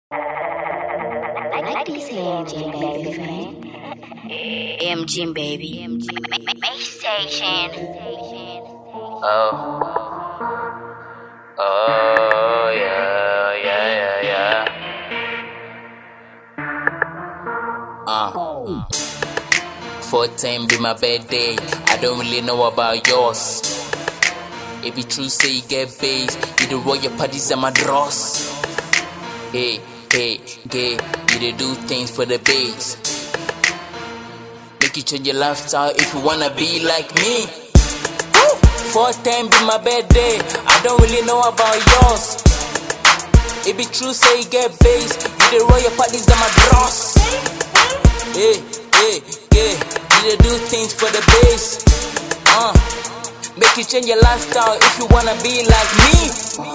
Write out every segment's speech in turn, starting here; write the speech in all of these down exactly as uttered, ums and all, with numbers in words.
Like these M G baby, fam. M G baby. M G station. Oh. Oh yeah, yeah, yeah, yeah. Uh. fourteen be my birthday. I don't really know about yours. If be true, say you get base. You the royal parties and my dross. Hey, hey, gay. You dey do things for the base. Make you change your lifestyle if you wanna be like me. fourteen be my birthday. I don't really know about yours. It be true, say you get base. You the royal parties and my dross. Hey, hey, yeah. You dey do things for the base. Uh, make you change your lifestyle if you wanna be like me.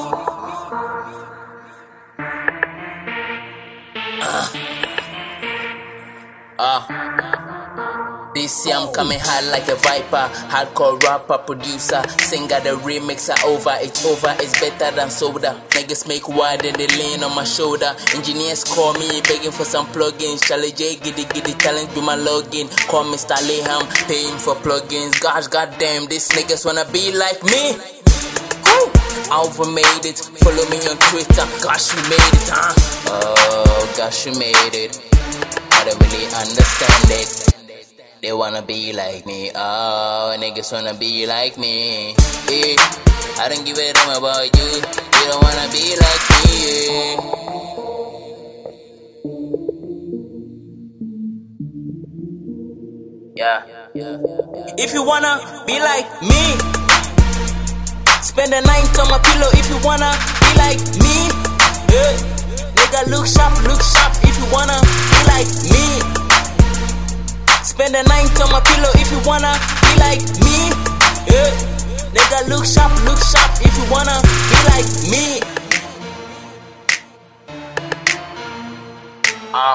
Uh, uh. This year I'm coming hard like a viper. Hardcore rapper, producer, singer, the remixer. Over, it's over, it's better than soda. Niggas make wide and they lean on my shoulder. Engineers call me, begging for some plugins. Charlie J, giddy giddy talent be my login. Call Mister Leham, paying for plugins. Gosh, goddamn, these niggas wanna be like me. I overmade it, follow me on Twitter. Gosh, we made it, huh? Oh, gosh, we made it. I don't really understand it. They wanna be like me, oh, niggas wanna be like me, yeah. I don't give a damn about you, you don't wanna be like me, yeah. Yeah. If you wanna be like me, spend the night on my pillow. If you wanna be like me, yeah. Nigga, look sharp, look sharp. If you wanna be like me, spend the night on my pillow if you wanna be like me, yeah. Nigga, look sharp, look sharp if you wanna be like me. Uh,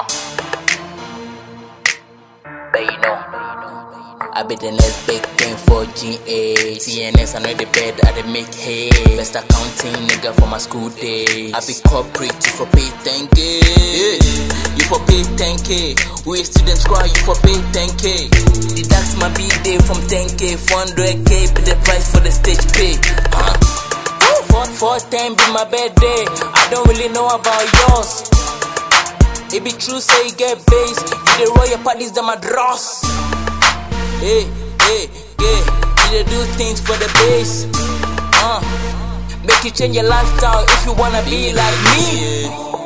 but you know, I be the next big thing for G A. C N S, I know the bed, I dey make hay. Best accounting nigga for my school days. I be corporate, you for pay ten K. Yeah. You for pay ten K. We student squad, you for pay ten K. Deduct my B-day from ten K. four hundred K, be the price for the stage pay. Uh. fourteen be my birthday. I don't really know about yours. It be true, say you get base. You the royal parties that my dross. Hey, hey, yeah. You dey do things for the base. Uh. Make you change your lifestyle if you wanna be like me.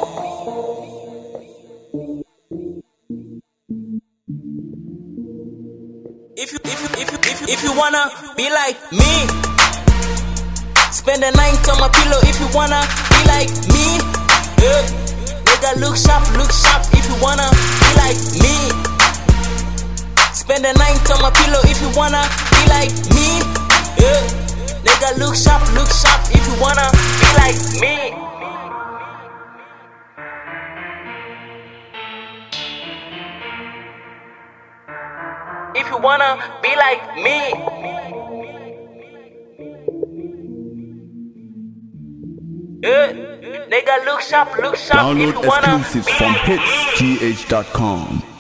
If you, if you, if you, if you, if you wanna be like me, spend the night on my pillow. If you wanna be like me, yeah. Nigga, look sharp, look sharp. If you wanna be like me, spend the night on my pillow. If you wanna be like me, yeah. Nigga, look sharp, look sharp. If you wanna be like me. If you wanna be like me, yeah. Nigga, look sharp, look sharp. Download if you wanna exclusives be from like hits g h dot com.